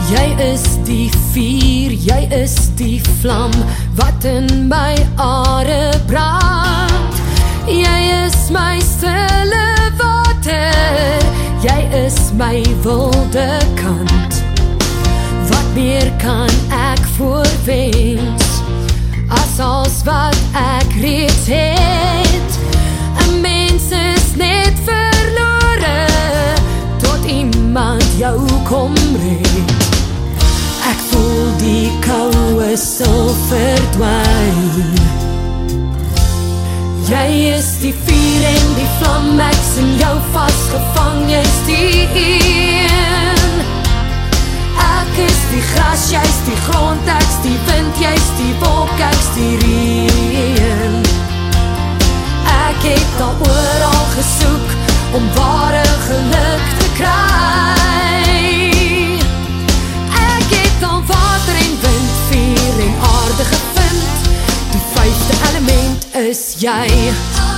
Jy is die vuur, jy is die vlam wat in my are brand. Jy is my stille water, jy is my wilde kant. Wat meer kan ek voorwens as als wat ek reeds het? 'n mens is net verlore tot iemand jou kom red. Ek voel die koue sal verdwyn. Jy is die vuur en die vlam, ek sien jou vasgevang, jy's die een. Ek is die gras, jy's die grond, ek's die wind, jy's die wolk, ek's die reën. Ek het al oral gesoek om ware geluk te kry. Ek het al water en wind, vuur en aarde gevind. Die 5de element is jy.